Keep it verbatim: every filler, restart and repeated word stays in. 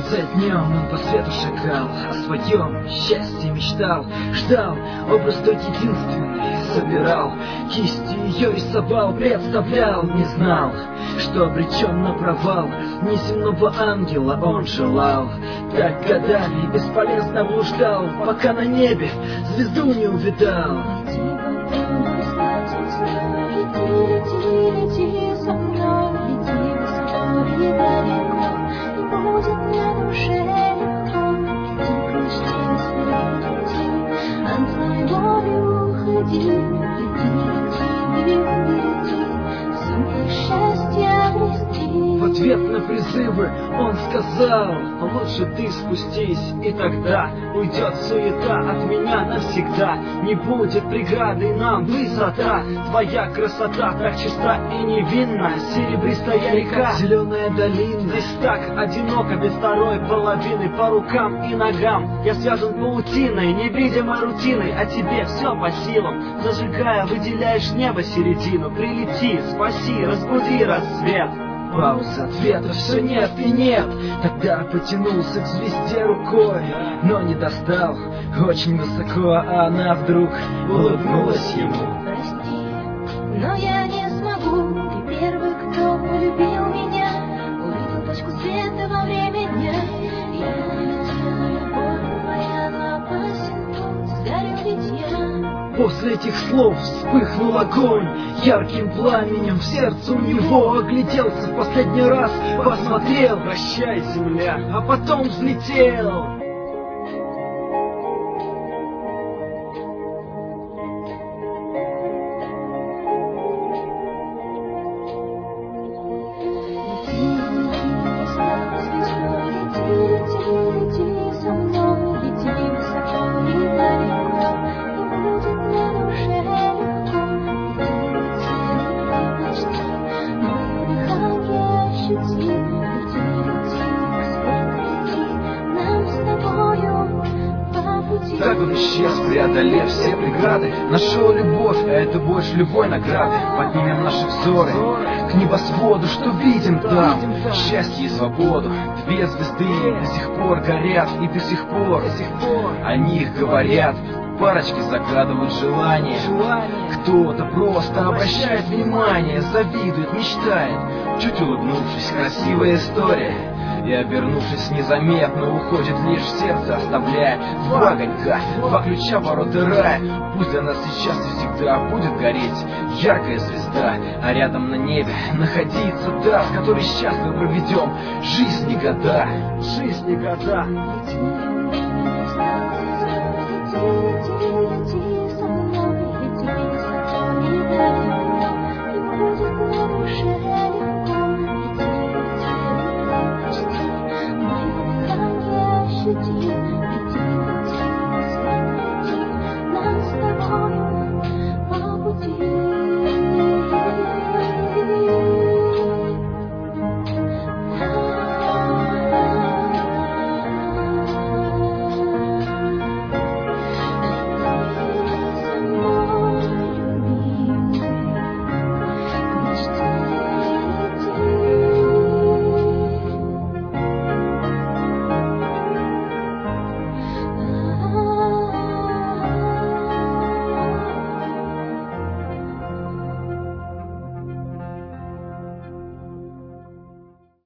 За днем он по свету шагал, о своем счастье мечтал, ждал, образ тот единственный собирал, кистью ее рисовал, представлял, не знал, что обречен на провал. Неземного ангела он желал, так годами бесполезно блуждал, пока на небе звезду не увидал. Лети, лети со мной, лети высоко и далеко, и будет на душе легко. Лети, прочти свои пути, от злой воли уходи. Лети, лети, лети, сумей счастье обрести. В ответ на призывы он сказал: лучше ты спустись, и тогда уйдет суета от меня навсегда. Не будет преградой нам высота, твоя красота так чиста и невинна. Серебристая река, зеленая долина, здесь так одиноко без второй половины. По рукам и ногам я связан паутиной, невидимой рутиной, а тебе все по силам. Зажигая, выделяешь небо середину. Прилети, спаси, разбуди рассвет. Пауза, ответа все нет и нет. Тогда потянулся к звезде рукой, но не достал очень высоко, а она вдруг улыбнулась ему. Прости, но я не смогу. Ты первый, кто полюбил меня, увидел точку света во время дня. Я полетела, любовь моя, но опасен путь, сгорю ведь я. После этих слов вспыхнул огонь ярким пламенем в сердце у него. Огляделся в последний раз, посмотрел: прощай, земля, а потом взлетел. Так он исчез, преодолев все преграды. Нашел любовь, а это больше любой награды. Поднимем наши взоры к небосводу, что видим там счастье и свободу. Две звезды до сих пор горят, и до сих пор о них говорят. Парочки загадывают желания, кто-то просто обращает внимание, завидует, мечтает. Чуть улыбнувшись, красивая история, и, обернувшись незаметно, уходит лишь в сердце, оставляя два огонька, два ключа ворота рая. Пусть для нас сейчас и всегда будет гореть яркая звезда, а рядом на небе находится та, с которой счастливо проведем жизнь и года. Жизнь и года. Лети,